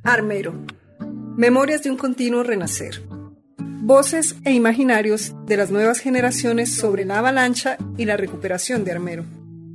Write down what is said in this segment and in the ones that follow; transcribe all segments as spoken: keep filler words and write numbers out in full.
Armero. Memorias de un continuo renacer. Voces e imaginarios de las nuevas generaciones sobre la avalancha y la recuperación de Armero.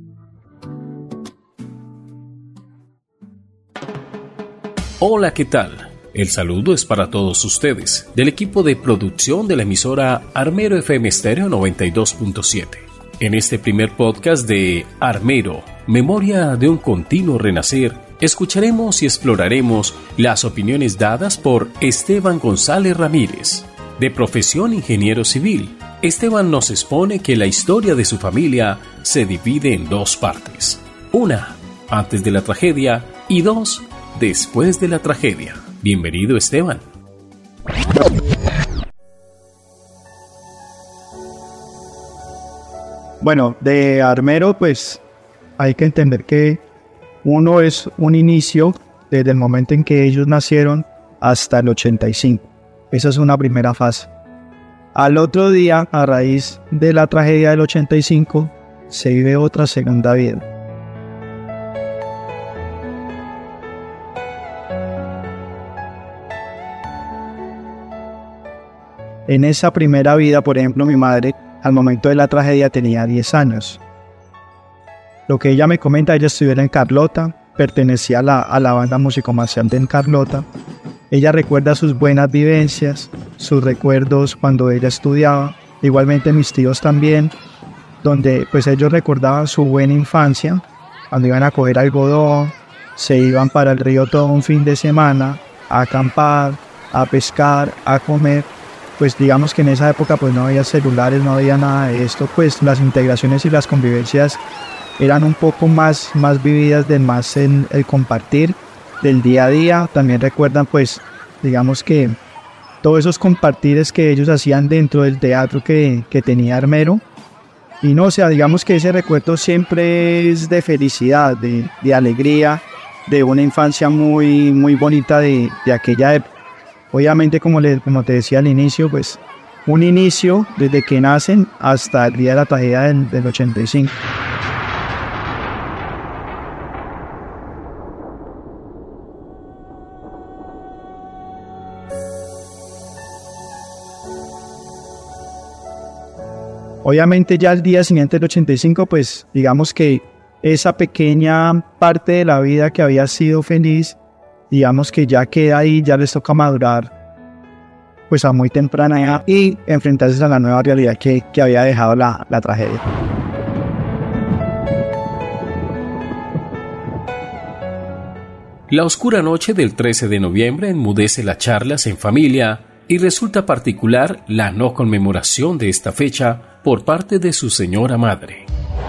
Hola, ¿qué tal? El saludo es para todos ustedes, del equipo de producción de la emisora Armero F M Estéreo noventa y dos punto siete. En este primer podcast de Armero, Memoria de un continuo renacer, escucharemos y exploraremos las opiniones dadas por Esteban González Ramírez. De profesión ingeniero civil, Esteban nos expone que la historia de su familia se divide en dos partes. Una, antes de la tragedia, y dos, después de la tragedia. Bienvenido, Esteban. Bueno, de Armero, pues hay que entender que uno es un inicio desde el momento en que ellos nacieron hasta el ochenta y cinco. Esa es una primera fase. Al otro día, a raíz de la tragedia del ochenta y cinco, se vive otra segunda vida. En esa primera vida, por ejemplo, mi madre, al momento de la tragedia, tenía diez años. Lo que ella me comenta, ella estudió en Carlota, pertenecía a la, a la banda musicomarcial de Carlota. Ella recuerda sus buenas vivencias, sus recuerdos cuando ella estudiaba. Igualmente mis tíos también, donde pues ellos recordaban su buena infancia, cuando iban a coger algodón, se iban para el río todo un fin de semana, a acampar, a pescar, a comer. Pues digamos que en esa época pues no había celulares, no había nada de esto, pues las integraciones y las convivencias eran un poco más, más vividas, de más en el compartir del día a día. También recuerdan pues, digamos que todos esos compartires que ellos hacían dentro del teatro que, que tenía Armero. Y no, o sea, digamos que ese recuerdo siempre es de felicidad, de, de alegría, de una infancia muy, muy bonita de, de aquella época. Obviamente, como, le, como te decía al inicio, pues un inicio desde que nacen hasta el día de la tragedia del, del ochenta y cinco. Obviamente ya el día siguiente del ochenta y cinco, pues digamos que esa pequeña parte de la vida que había sido feliz, digamos que ya queda ahí, ya les toca madurar pues a muy temprana edad y enfrentarse a la nueva realidad que, que había dejado la, la tragedia. La oscura noche del trece de noviembre enmudece las charlas en familia y resulta particular la no conmemoración de esta fecha por parte de su señora madre.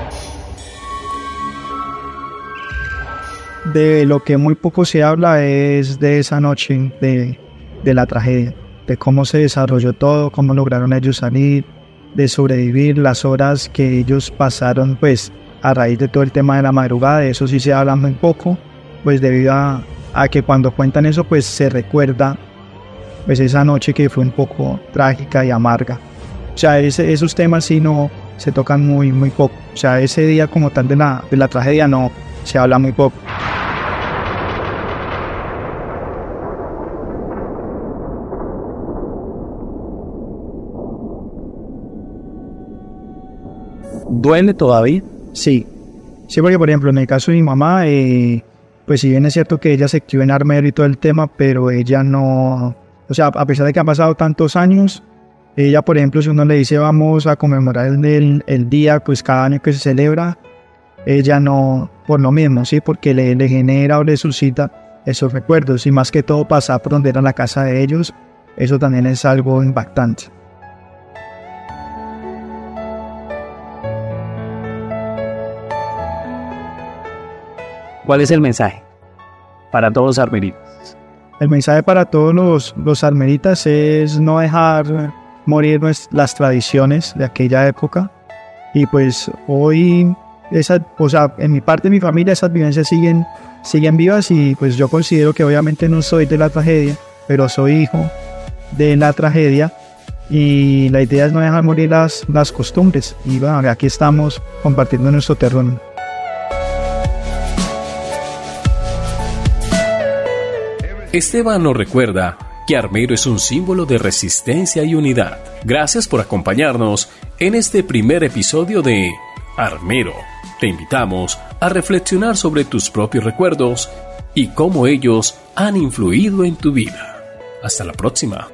De lo que muy poco se habla es de esa noche de, de la tragedia, de cómo se desarrolló todo, cómo lograron ellos salir, de sobrevivir, las horas que ellos pasaron pues a raíz de todo el tema de la madrugada. De eso sí se habla muy poco, pues debido a, a que cuando cuentan eso pues se recuerda pues esa noche que fue un poco trágica y amarga. O sea, ese, esos temas sí no se tocan muy, muy poco. O sea, ese día como tal de la, de la tragedia no se habla muy poco. ¿Duele todavía? Sí, sí, porque por ejemplo en el caso de mi mamá, eh, pues si bien es cierto que ella se crió en Armero y todo el tema, pero ella no, o sea, a pesar de que han pasado tantos años, ella por ejemplo si uno le dice vamos a conmemorar el, el, el día, pues cada año que se celebra, ella no, por lo mismo, sí, porque le, le genera o le suscita esos recuerdos, y más que todo pasar por donde era la casa de ellos, eso también es algo impactante. ¿Cuál es el mensaje para todos los armeritas? El mensaje para todos los, los armeritas es no dejar morir las tradiciones de aquella época. Y pues hoy, esa, o sea, en mi parte de mi familia esas vivencias siguen, siguen vivas, y pues yo considero que obviamente no soy de la tragedia, pero soy hijo de la tragedia. Y la idea es no dejar morir las, las costumbres. Y bueno, aquí estamos compartiendo nuestro terreno. Esteban nos recuerda que Armero es un símbolo de resistencia y unidad. Gracias por acompañarnos en este primer episodio de Armero. Te invitamos a reflexionar sobre tus propios recuerdos y cómo ellos han influido en tu vida. Hasta la próxima.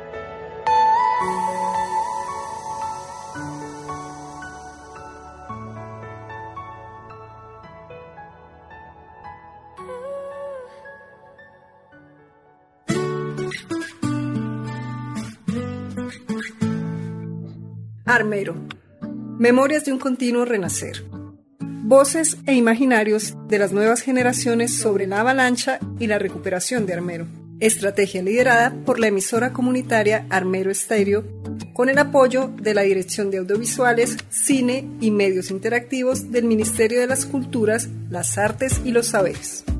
Armero. Memorias de un continuo renacer. Voces e imaginarios de las nuevas generaciones sobre la avalancha y la recuperación de Armero. Estrategia liderada por la emisora comunitaria Armero Estéreo, con el apoyo de la Dirección de Audiovisuales, Cine y Medios Interactivos del Ministerio de las Culturas, las Artes y los Saberes.